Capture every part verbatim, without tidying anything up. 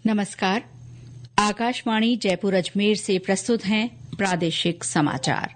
नमस्कार। आकाशवाणी जयपुर अजमेर से प्रस्तुत हैं प्रादेशिक समाचार।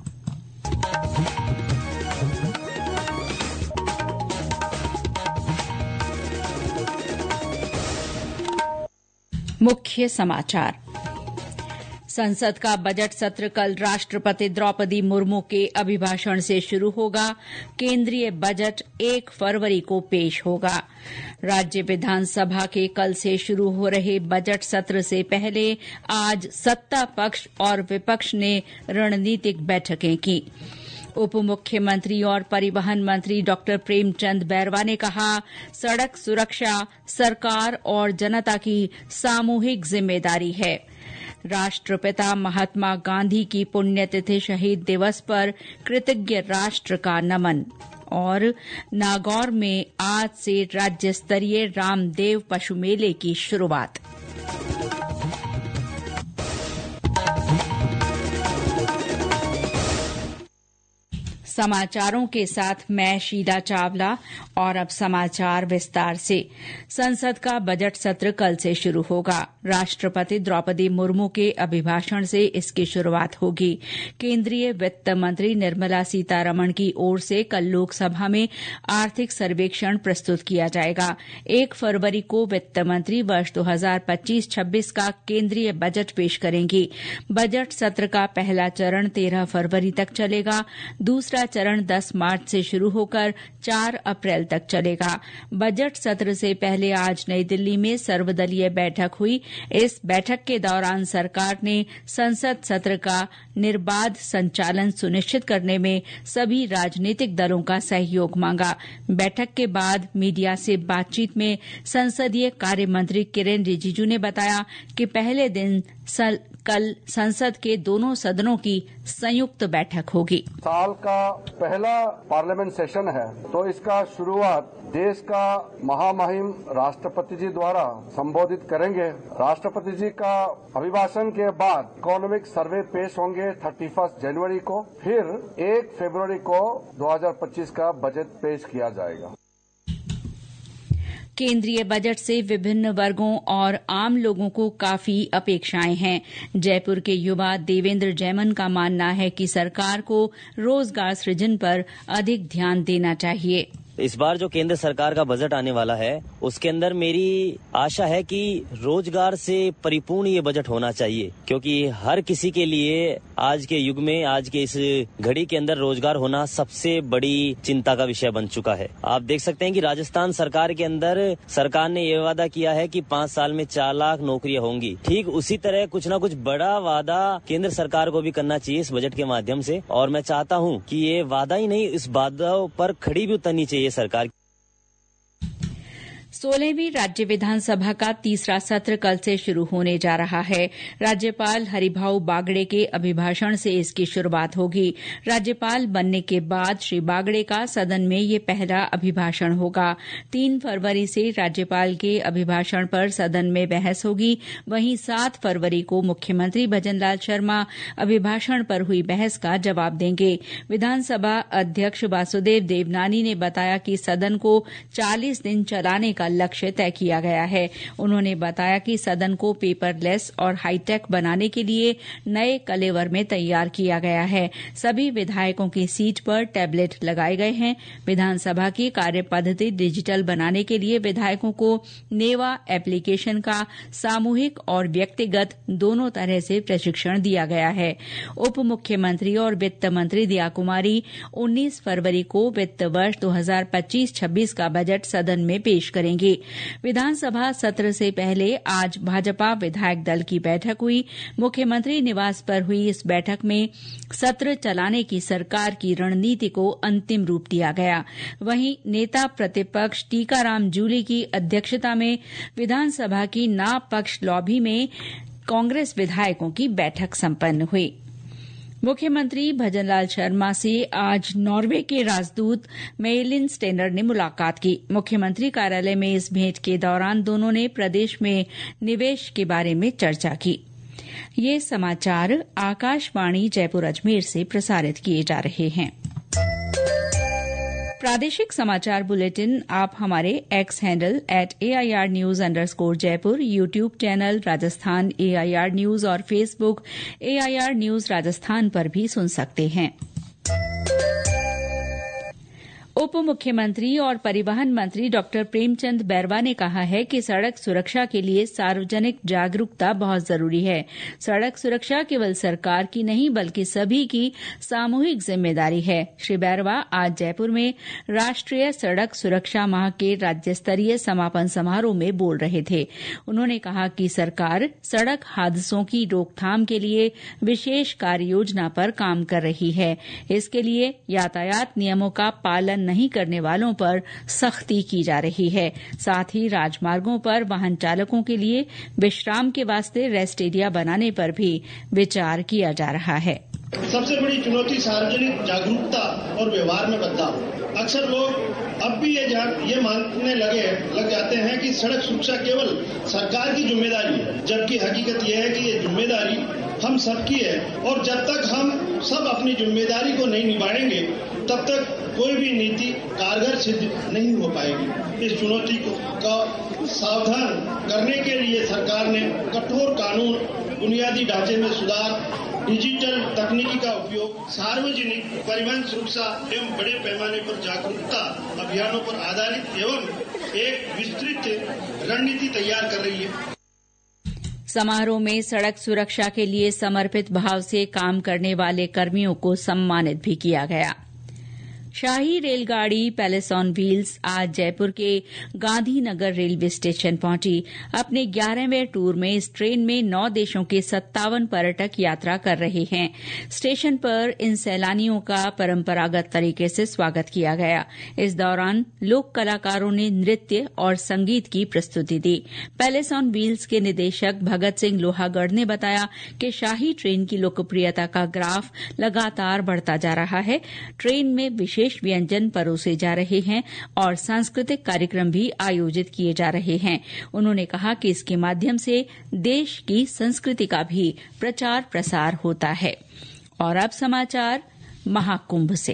मुख्य समाचार। संसद का बजट सत्र कल राष्ट्रपति द्रौपदी मुर्मू के अभिभाषण से शुरू होगा। केंद्रीय बजट एक फरवरी को पेश होगा। राज्य विधानसभा के कल से शुरू हो रहे बजट सत्र से पहले आज सत्ता पक्ष और विपक्ष ने रणनीतिक बैठकें की। उप मुख्यमंत्री और परिवहन मंत्री डॉक्टर प्रेमचंद बैरवा ने कहा, सड़क सुरक्षा सरकार और जनता की सामूहिक जिम्मेदारी है। राष्ट्रपिता महात्मा गांधी की पुण्यतिथि शहीद दिवस पर कृतज्ञ राष्ट्र का नमन। और नागौर में आज से राज्य स्तरीय रामदेव पशु मेले की शुरुआत। समाचारों के साथ मैं शीला चावला और अब समाचार विस्तार से। संसद का बजट सत्र कल से शुरू होगा। राष्ट्रपति द्रौपदी मुर्मू के अभिभाषण से इसकी शुरुआत होगी। केंद्रीय वित्त मंत्री निर्मला सीतारमण की ओर से कल लोकसभा में आर्थिक सर्वेक्षण प्रस्तुत किया जाएगा। एक फरवरी को वित्त मंत्री वर्ष दो हजार पच्चीस छब्बीस का केंद्रीय बजट पेश करेंगी। बजट सत्र का पहला चरण तेरह फरवरी तक चलेगा। दूसरा चरण दस मार्च से शुरू होकर चार अप्रैल तक चलेगा। बजट सत्र से पहले आज नई दिल्ली में सर्वदलीय बैठक हुई। इस बैठक के दौरान सरकार ने संसद सत्र का निर्बाध संचालन सुनिश्चित करने में सभी राजनीतिक दलों का सहयोग मांगा। बैठक के बाद मीडिया से बातचीत में संसदीय कार्य मंत्री किरेन रिजिजू ने बताया कि पहले दिन सल, कल संसद के दोनों सदनों की संयुक्त बैठक होगी। साल का पहला पार्लियामेंट सेशन है, तो इसका शुरुआत देश का महामहिम राष्ट्रपति जी द्वारा संबोधित करेंगे। राष्ट्रपति जी का अभिभाषण के बाद इकोनॉमिक सर्वे पेश होंगे थर्टी फर्स्ट जनवरी को। फिर एक फरवरी को दो हजार पच्चीस का बजट पेश किया जाएगा। केंद्रीय बजट से विभिन्न वर्गों और आम लोगों को काफी अपेक्षाएं हैं। जयपुर के युवा देवेंद्र जैमन का मानना है कि सरकार को रोजगार सृजन पर अधिक ध्यान देना चाहिए। इस बार जो केंद्र सरकार का बजट आने वाला है उसके अंदर मेरी आशा है कि रोजगार से परिपूर्ण ये बजट होना चाहिए, क्योंकि हर किसी के लिए आज के युग में, आज के इस घड़ी के अंदर रोजगार होना सबसे बड़ी चिंता का विषय बन चुका है। आप देख सकते हैं कि राजस्थान सरकार के अंदर सरकार ने ये वादा किया है कि पांच साल में चार लाख नौकरियां होंगी। ठीक उसी तरह कुछ न कुछ बड़ा वादा केंद्र सरकार को भी करना चाहिए इस बजट के माध्यम से। और मैं चाहता हूँ कि ये वादा ही नहीं, इस वादा पर खड़ी भी उतरनी चाहिए सरकार। सोलहवीं राज्य विधानसभा का तीसरा सत्र कल से शुरू होने जा रहा है। राज्यपाल हरिभाऊ बागड़े के अभिभाषण से इसकी शुरुआत होगी। राज्यपाल बनने के बाद श्री बागड़े का सदन में ये पहला अभिभाषण होगा। तीन फरवरी से राज्यपाल के अभिभाषण पर सदन में बहस होगी। वहीं सात फरवरी को मुख्यमंत्री भजनलाल शर्मा अभिभाषण पर हुई बहस का जवाब देंगे। विधानसभा अध्यक्ष वासुदेव देवनानी ने बताया कि सदन को चालीस दिन चलाने का लक्ष्य तय किया गया है। उन्होंने बताया कि सदन को पेपरलेस और हाईटेक बनाने के लिए नए कलेवर में तैयार किया गया है। सभी विधायकों की सीट पर टैबलेट लगाए गए हैं। विधानसभा की कार्य पद्धति डिजिटल बनाने के लिए विधायकों को नेवा एप्लीकेशन का सामूहिक और व्यक्तिगत दोनों तरह से प्रशिक्षण दिया गया है। उप मुख्यमंत्री और वित्त मंत्री दिया कुमारी उन्नीस फरवरी को वित्त वर्ष दो हजार पच्चीस छब्बीस का बजट सदन में पेश करेंगे। विधानसभा सत्र से पहले आज भाजपा विधायक दल की बैठक हुई। मुख्यमंत्री निवास पर हुई इस बैठक में सत्र चलाने की सरकार की रणनीति को अंतिम रूप दिया गया। वहीं नेता प्रतिपक्ष टीकाराम जूली की अध्यक्षता में विधानसभा की ना पक्ष लॉबी में कांग्रेस विधायकों की बैठक संपन्न हुई। मुख्यमंत्री भजनलाल शर्मा से आज नॉर्वे के राजदूत मेलिन स्टेनर ने मुलाकात की। मुख्यमंत्री कार्यालय में इस भेंट के दौरान दोनों ने प्रदेश में निवेश के बारे में चर्चा की। ये समाचार आकाशवाणी जयपुर अजमेर से प्रसारित किए जा रहे हैं। प्रादेशिक समाचार बुलेटिन आप हमारे X handle at AIR news underscore Jaipur, YouTube channel Rajasthan AIR news और फेसबुक एआईआर न्यूज राजस्थान पर भी सुन सकते हैं। उप मुख्यमंत्री और परिवहन मंत्री डॉक्टर प्रेमचंद बैरवा ने कहा है कि सड़क सुरक्षा के लिए सार्वजनिक जागरूकता बहुत जरूरी है। सड़क सुरक्षा केवल सरकार की नहीं बल्कि सभी की सामूहिक जिम्मेदारी है। श्री बैरवा आज जयपुर में राष्ट्रीय सड़क सुरक्षा माह के राज्य स्तरीय समापन समारोह में बोल रहे थे। उन्होंने कहा कि सरकार सड़क हादसों की रोकथाम के लिए विशेष कार्य योजना पर काम कर रही है। इसके लिए यातायात नियमों का पालन नहीं करने वालों पर सख्ती की जा रही है। साथ ही राजमार्गों पर वाहन चालकों के लिए विश्राम के वास्ते रेस्ट एरिया बनाने पर भी विचार किया जा रहा है। सबसे बड़ी चुनौती सार्वजनिक जागरूकता और व्यवहार में बदलाव। अक्सर लोग अब भी ये ये मानने लगे लग जाते हैं कि सड़क सुरक्षा केवल सरकार की जिम्मेदारी है, जबकि हकीकत यह है कि ये जिम्मेदारी हम सबकी है और जब तक हम सब अपनी जिम्मेदारी को नहीं निभाएंगे तब तक कोई भी नीति कारगर सिद्ध नहीं हो पाएगी। इस चुनौती को का सावधान करने के लिए सरकार ने कठोर कानून, बुनियादी ढांचे में सुधार, डिजिटल तकनीकी का उपयोग, सार्वजनिक परिवहन सुरक्षा एवं बड़े पैमाने पर जागरूकता अभियानों पर आधारित एवं एक विस्तृत रणनीति तैयार कर रही है। समारोह में सड़क सुरक्षा के लिए समर्पित भाव से काम करने वाले कर्मियों को सम्मानित भी किया गया। शाही रेलगाड़ी पैलेस ऑन व्हील्स आज जयपुर के गांधीनगर रेलवे स्टेशन पहुंची। अपने ग्यारहवें टूर में इस ट्रेन में नौ देशों के सत्तावन पर्यटक यात्रा कर रहे हैं। स्टेशन पर इन सैलानियों का परंपरागत तरीके से स्वागत किया गया। इस दौरान लोक कलाकारों ने नृत्य और संगीत की प्रस्तुति दी। पैलेस ऑन व्हील्स के निदेशक भगत सिंह लोहागढ़ ने बताया कि शाही ट्रेन की लोकप्रियता का ग्राफ लगातार बढ़ता जा रहा है। ट्रेन में विशेष व्यंजन परोसे जा रहे हैं और सांस्कृतिक कार्यक्रम भी आयोजित किए जा रहे हैं। उन्होंने कहा कि इसके माध्यम से देश की संस्कृति का भी प्रचार प्रसार होता है। और अब समाचार महाकुंभ से।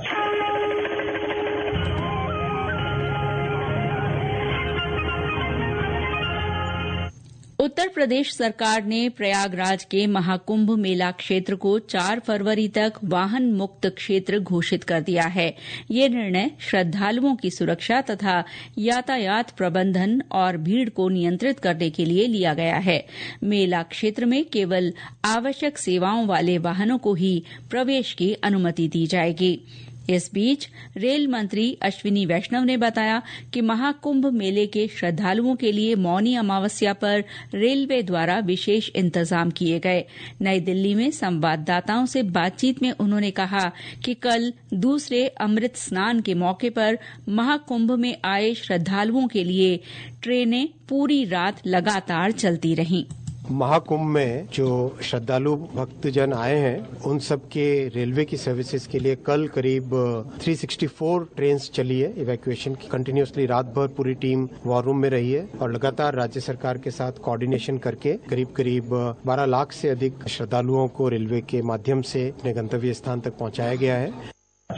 उत्तर प्रदेश सरकार ने प्रयागराज के महाकुंभ मेला क्षेत्र को चार फरवरी तक वाहन मुक्त क्षेत्र घोषित कर दिया है। ये निर्णय श्रद्धालुओं की सुरक्षा तथा यातायात प्रबंधन और भीड़ को नियंत्रित करने के लिए लिया गया है। मेला क्षेत्र में केवल आवश्यक सेवाओं वाले वाहनों को ही प्रवेश की अनुमति दी जाएगी। इस बीच रेल मंत्री अश्विनी वैष्णव ने बताया कि महाकुंभ मेले के श्रद्धालुओं के लिए मौनी अमावस्या पर रेलवे द्वारा विशेष इंतजाम किए गए। नई दिल्ली में संवाददाताओं से बातचीत में उन्होंने कहा कि कल दूसरे अमृत स्नान के मौके पर महाकुंभ में आए श्रद्धालुओं के लिए ट्रेनें पूरी रात लगातार चलती रहीं। महाकुंभ में जो श्रद्धालु भक्तजन आए हैं उन सब के रेलवे की सर्विसेज के लिए कल करीब तीन सौ चौंसठ ट्रेन चली है। इवैक्यूएशन की कंटिन्यूसली रात भर पूरी टीम वॉर रूम में रही है और लगातार राज्य सरकार के साथ कोऑर्डिनेशन करके करीब करीब बारह लाख से अधिक श्रद्धालुओं को रेलवे के माध्यम से अपने गंतव्य स्थान तक पहुंचाया गया है।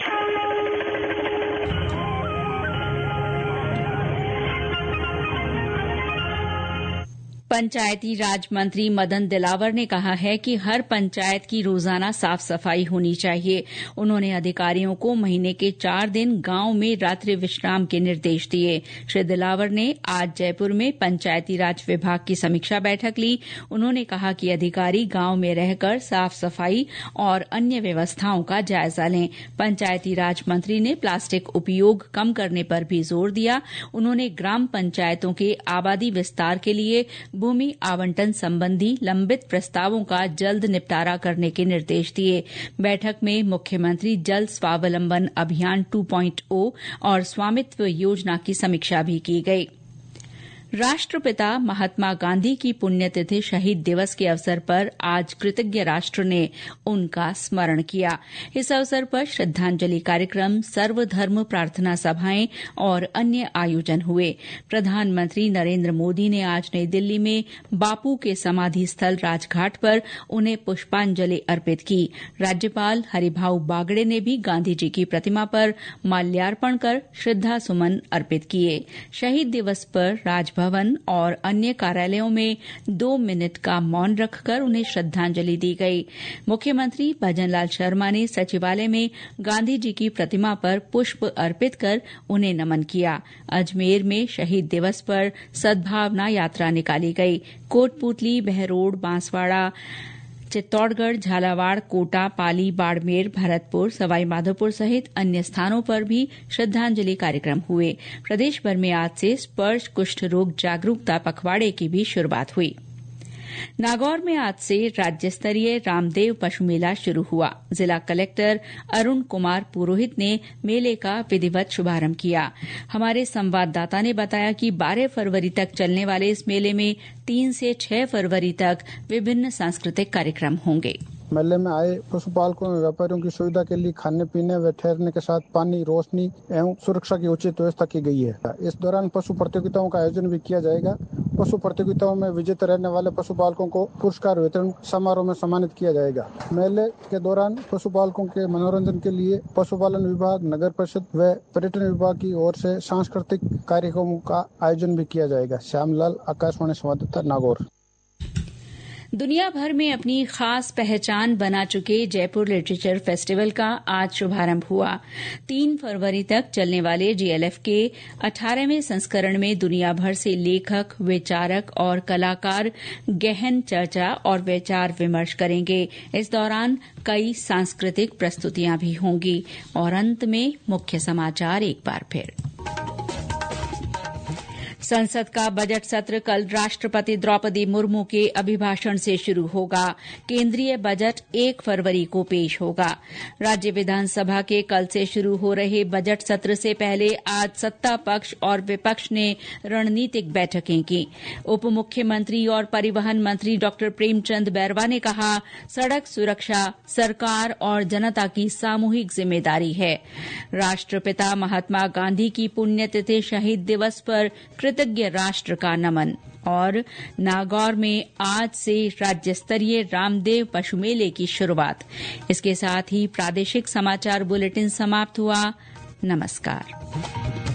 पंचायती राज मंत्री मदन दिलावर ने कहा है कि हर पंचायत की रोजाना साफ सफाई होनी चाहिए। उन्होंने अधिकारियों को महीने के चार दिन गांव में रात्रि विश्राम के निर्देश दिए। श्री दिलावर ने आज जयपुर में पंचायती राज विभाग की समीक्षा बैठक ली। उन्होंने कहा कि अधिकारी गांव में रहकर साफ सफाई और अन्य व्यवस्थाओं का जायजा लें। पंचायती राज मंत्री ने प्लास्टिक उपयोग कम करने पर भी जोर दिया। उन्होंने ग्राम पंचायतों के आबादी विस्तार के लिए भूमि आवंटन संबंधी लंबित प्रस्तावों का जल्द निपटारा करने के निर्देश दिए। बैठक में मुख्यमंत्री जल स्वावलंबन अभियान टू पॉइंट ओ और स्वामित्व योजना की समीक्षा भी की गई। राष्ट्रपिता महात्मा गांधी की पुण्यतिथि शहीद दिवस के अवसर पर आज कृतज्ञ राष्ट्र ने उनका स्मरण किया। इस अवसर पर श्रद्धांजलि कार्यक्रम, सर्वधर्म प्रार्थना सभाएं और अन्य आयोजन हुए। प्रधानमंत्री नरेंद्र मोदी ने आज नई दिल्ली में बापू के समाधि स्थल राजघाट पर उन्हें पुष्पांजलि अर्पित की। राज्यपाल हरिभाऊ बागड़े ने भी गांधी जी की प्रतिमा पर माल्यार्पण कर श्रद्धा सुमन अर्पित किए। शहीद दिवस पर राजभवन और अन्य कार्यालयों में दो मिनट का मौन रखकर उन्हें श्रद्धांजलि दी गई। मुख्यमंत्री भजनलाल शर्मा ने सचिवालय में गांधी जी की प्रतिमा पर पुष्प अर्पित कर उन्हें नमन किया। अजमेर में शहीद दिवस पर सद्भावना यात्रा निकाली गई। कोटपूतली, बहरोड, बांसवाड़ा, चित्तौड़गढ़, झालावाड़, कोटा, पाली, बाड़मेर, भरतपुर, सवाईमाधोपुर सहित अन्य स्थानों पर भी श्रद्धांजलि कार्यक्रम हुए। प्रदेश भर में आज से स्पर्श कुष्ठ रोग जागरूकता पखवाड़े की भी शुरूआत हुई। नागौर में आज से राज्य स्तरीय रामदेव पशु मेला शुरू हुआ। जिला कलेक्टर अरुण कुमार पुरोहित ने मेले का विधिवत शुभारंभ किया। हमारे संवाददाता ने बताया कि बारह फरवरी तक चलने वाले इस मेले में तीन से छह फरवरी तक विभिन्न सांस्कृतिक कार्यक्रम होंगे। मेले में आए पशुपालकों एवं व्यापारियों की सुविधा के लिए खाने पीने व ठहरने के साथ पानी, रोशनी एवं सुरक्षा की उचित व्यवस्था की गई है। इस दौरान पशु प्रतियोगिताओं का आयोजन भी किया जाएगा। पशु प्रतियोगिताओं में विजेता रहने वाले पशुपालकों को पुरस्कार वितरण समारोह में सम्मानित किया जाएगा। मेले के दौरान पशुपालकों के मनोरंजन के लिए पशुपालन विभाग, नगर परिषद व पर्यटन विभाग की ओर से सांस्कृतिक कार्यक्रमों का आयोजन भी किया जाएगा। श्यामलाल, आकाशवाणी संवाददाता, नागौर। दुनिया भर में अपनी खास पहचान बना चुके जयपुर लिटरेचर फेस्टिवल का आज शुभारंभ हुआ। तीन फरवरी तक चलने वाले जीएलएफ के अठारहवें संस्करण में दुनिया भर से लेखक, विचारक और कलाकार गहन चर्चा और विचार विमर्श करेंगे। इस दौरान कई सांस्कृतिक प्रस्तुतियां भी होंगी। और अंत में मुख्य समाचार एक बार फिर। संसद का बजट सत्र कल राष्ट्रपति द्रौपदी मुर्मू के अभिभाषण से शुरू होगा। केंद्रीय बजट एक फरवरी को पेश होगा। राज्य विधानसभा के कल से शुरू हो रहे बजट सत्र से पहले आज सत्ता पक्ष और विपक्ष ने रणनीतिक बैठकें की। उप मुख्यमंत्री और परिवहन मंत्री डॉ प्रेमचंद बैरवा ने कहा, सड़क सुरक्षा सरकार और जनता की सामूहिक जिम्मेदारी है। राष्ट्रपिता महात्मा गांधी की पुण्यतिथि शहीद दिवस पर कृतज्ञ राष्ट्र का नमन। और नागौर में आज से राज्य स्तरीय रामदेव पशु मेले की शुरूआत। इसके साथ ही प्रादेशिक समाचार बुलेटिन समाप्त हुआ। नमस्कार।